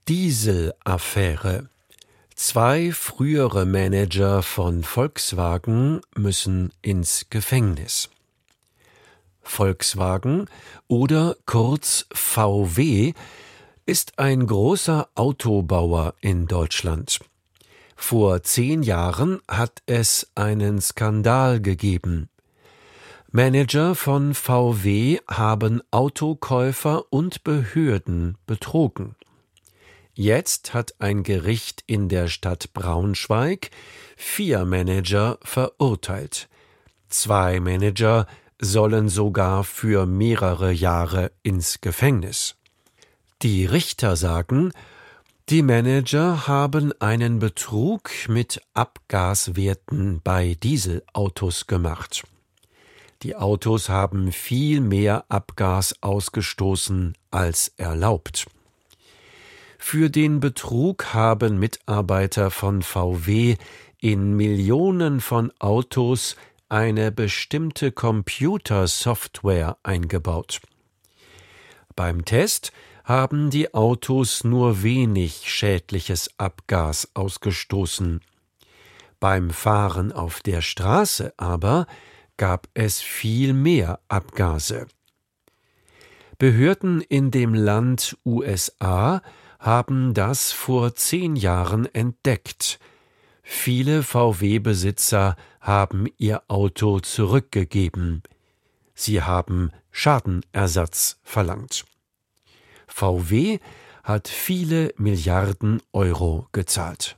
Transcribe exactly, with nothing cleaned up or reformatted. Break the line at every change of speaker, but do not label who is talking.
Dieselaffäre. Zwei frühere Manager von Volkswagen müssen ins Gefängnis. Volkswagen oder kurz V W ist ein großer Autobauer in Deutschland. Vor zehn Jahren hat es einen Skandal gegeben. Manager von V W haben Autokäufer und Behörden betrogen. Jetzt hat ein Gericht in der Stadt Braunschweig vier Manager verurteilt. Zwei Manager sollen sogar für mehrere Jahre ins Gefängnis. Die Richter sagen, die Manager haben einen Betrug mit Abgaswerten bei Dieselautos gemacht. Die Autos haben viel mehr Abgas ausgestoßen als erlaubt. Für den Betrug haben Mitarbeiter von V W in Millionen von Autos eine bestimmte Computersoftware eingebaut. Beim Test haben die Autos nur wenig schädliches Abgas ausgestoßen. Beim Fahren auf der Straße aber gab es viel mehr Abgase. Behörden in dem Land U S A haben das vor zehn Jahren entdeckt. Viele V W-Besitzer haben ihr Auto zurückgegeben. Sie haben Schadenersatz verlangt. V W hat viele Milliarden Euro gezahlt.